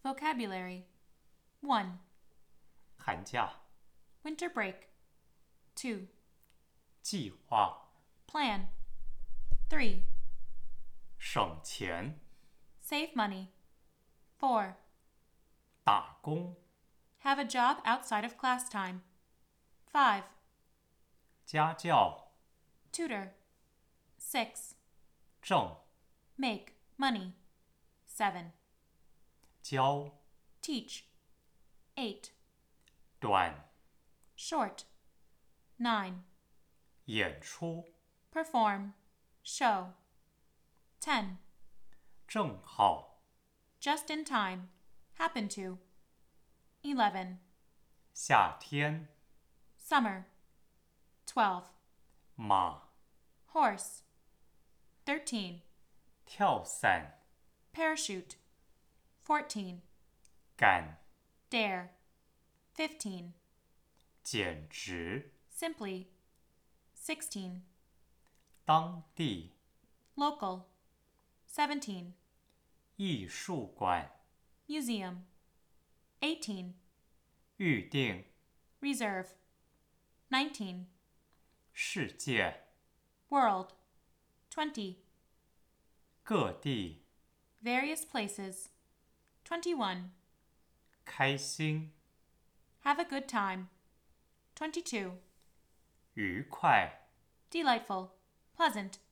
Vocabulary 1. 寒假、 Winter break 2. 计划、 Plan 3. 省钱、 Save money 4. 打工、 Have a job outside of class time 5. 家教、 Tutor 6. 挣、 Make money 7. 教、 Teach 8. 短、 Short 9. 演出、 Perform show 10. 正好、 Just in time happen to 11. 夏天、 Summer 12. 马、 Horse 13. 跳伞、 Parachute 14. 赶、 Dare 15. 简直、 Simply 16. 当地、 Local 17. 艺术馆、 Museum 18. 预定、 Reserve 19. 世界、 World 20. 各地、 Various places 21. 开心、 Have a good time 22. 愉快。 Delightful, pleasant